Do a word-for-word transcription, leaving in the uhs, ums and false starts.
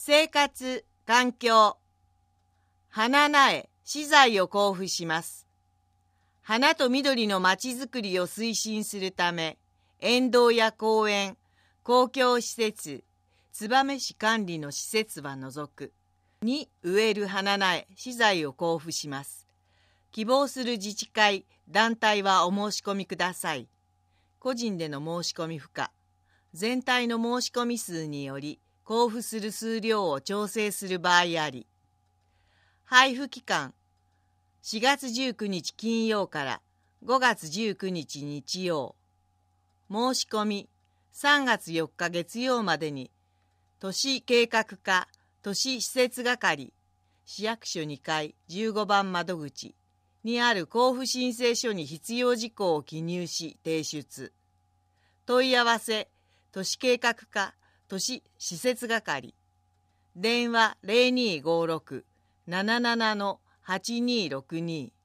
生活、環境。花苗、資材を交付します。花と緑のまちづくりを推進するため、園道や公園、公共施設、燕市管理の施設は除く。に植える花苗、資材を交付します。希望する自治会、団体はお申し込みください。個人での申し込み不可。全体の申し込み数により、交付する数量を調整する場合あり。配布期間、しがつじゅうくにち金曜からごがつじゅうくにち日曜。申し込み、さんがつよっか月曜までに、都市計画課、都市施設係、市役所にかいじゅうごばん窓口にある交付申請書に必要事項を記入し提出。問い合わせ、都市計画課、都市施設係。電話 ゼロにーごーろく なななな はちにーろくに